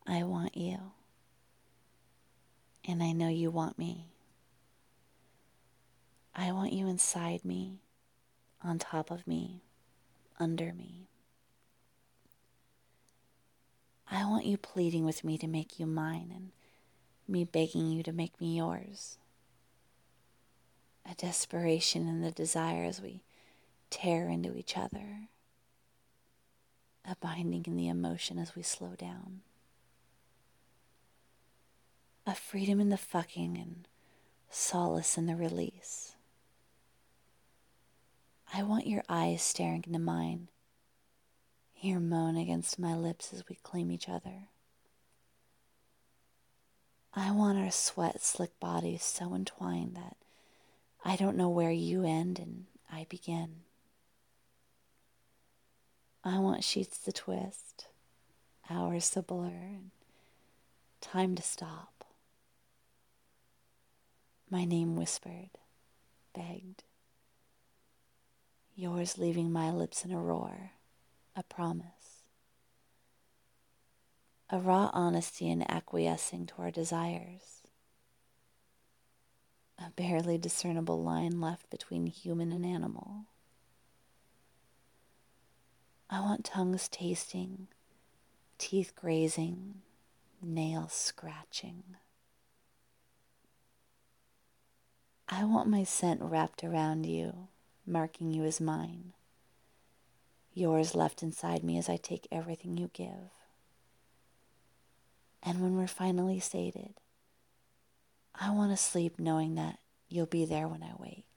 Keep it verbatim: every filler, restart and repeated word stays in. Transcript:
I want you. And I know you want me. I want you inside me, on top of me, under me. I want you pleading with me to make you mine, and me begging you to make me yours. A desperation in the desire as we tear into each other. A binding in the emotion as we slow down. A freedom in the fucking and solace in the release. I want your eyes staring into mine. Hear moan against my lips as we claim each other. I want our sweat slick bodies so entwined that I don't know where you end and I begin. I want sheets to twist, hours to blur, and time to stop. My name whispered, begged. Yours leaving my lips in a roar, a promise. A raw honesty in acquiescing to our desires. A barely discernible line left between human and animal. I want tongues tasting, teeth grazing, nails scratching. I want my scent wrapped around you, marking you as mine. Yours left inside me as I take everything you give. And when we're finally sated, I want to sleep knowing that you'll be there when I wake.